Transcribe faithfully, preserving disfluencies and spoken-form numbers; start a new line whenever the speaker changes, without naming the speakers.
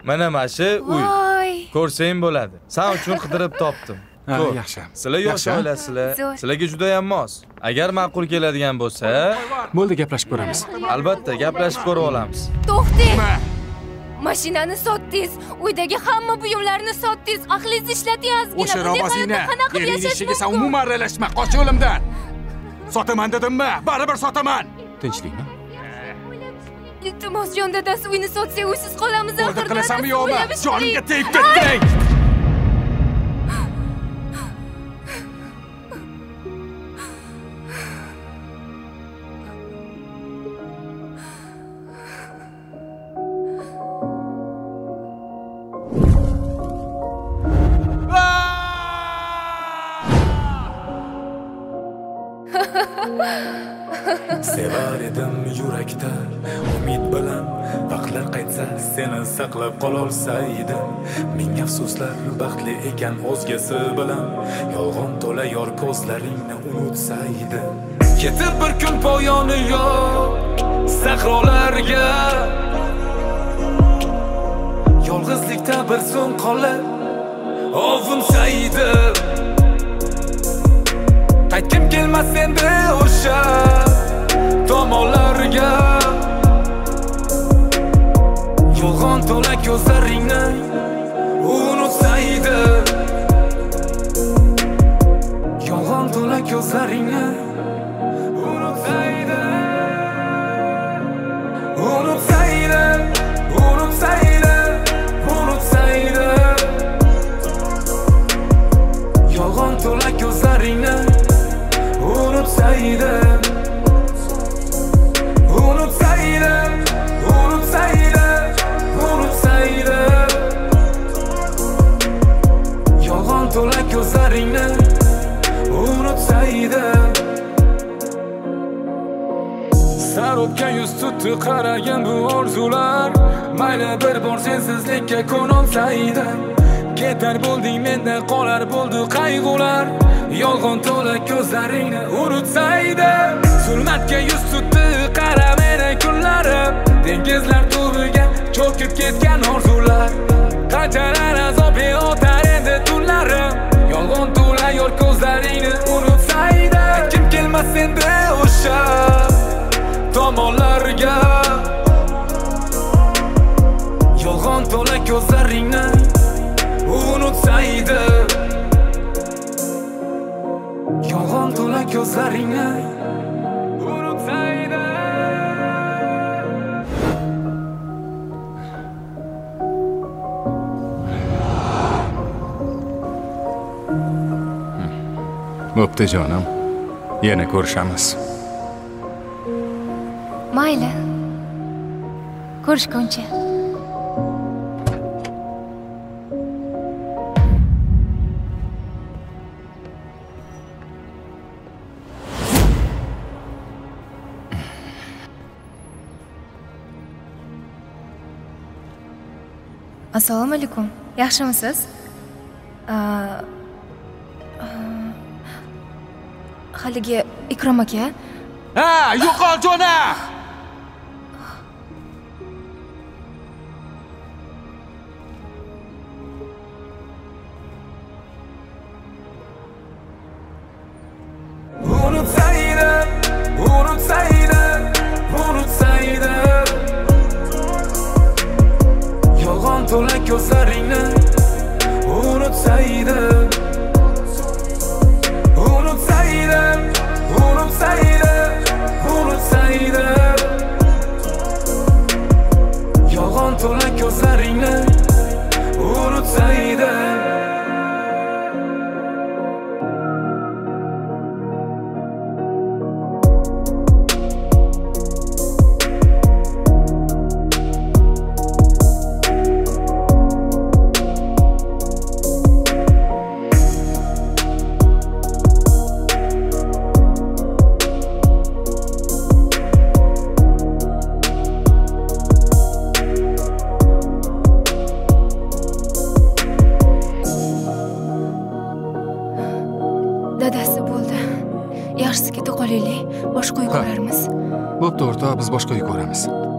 Mana mana shu uy.
Voy.
Ko'rsang bo'ladi. Sen uchun qidirib topdim.
Ko'p yaxshi.
Sizlar yosh oilasizlar. Sizlarga juda ham mos. Agar ma'qul keladigan bo'lsa,
bo'ldi, gaplashib ko'ramiz.
Albatta, gaplashib ko'rib olamiz.
To'xting. Mashinani sotdingiz, uydagi hamma buyumlarni sotdingiz, aqlingizni ishlatyapsiz.
O'sha robosingni, erining ishiga sen umuman aralashma, qoch yo'limdan. Sotaman dedimmi? Baribir sotaman. Tinchlikmi?
Iltimos, jon dadasi, uyni sotsak, uysiz qolamiz.
O'rda qilasanmi yo'qmi? Jonimga tegib ketding.
Sevar edim yurakda umid bilan, vaqtlar qaytsa seni saqlab qololsaydim. Ming afsuslar baxtli ekan o'zgasi bilan, yolg'on to'la yor ko'zlaringni unutsaydim. Ketib bir kun poyoni yo'q sahrolarga, yolg'izlikda bir so'ng qolib ovunsaydim. Qaytgim kelmas endi o'sha tomonlarga, yolg'on to'la ko'zlaringni unutsaydim. Yolg'on to'la ko'zlaringni unutsaydim. Unutsaydim, unutsaydim, unutsaydim. Yolg'on to'la ko'zlaringni unutsaydim. Unutsaydim, unutsaydim, unutsaydim. Yolg'on to'la ko'zlaringni unutsaydim. Sar o'tgan yuz tutdi qaragan bu orzular, mayli bir bor sensizlikka ko'nolsaydim. Ketar bo'lding mendan, qolar bo'ldi qayg'ular, yolg'on to'la ko'zlaringni unutsaydim. Zulmatga yuz tutdi qara meni kunlarim, dengizlar tubiga cho'kib ketgan orzular. Qanchalar azobli o'tar endi tunlarim, yolg'on to'la yor ko'zlaringni unutsaydim. Kim kelmas endi o'sha tomonlarga, yolg'on to'la ko'zlaringni unutsaydim. Yolg'on to'la ko'zlaringni unutsaydim.
Bo'pti jonim. Yana ko'rishamiz.
Mayli. Ko'rishguncha. Assalomu alaykum. Yaxshimisiz? Haligi Ikrom aka.
Ha, yo'qol jona.
Unutsaydim, unutsaydim, unutsaydim. Yolg'on to'la ko'zlaringni unutsaydim. Unutsaydim, unutsaydim, unutsaydim. Yolg'on to'la ko'zlaringni unutsaydim.
Dadasi bo'ldi. Yaxshisi keta qolaylik, boshqa uy ko'rarmiz.
Bo'pti o'rtoq, biz boshqa uy ko'ramiz.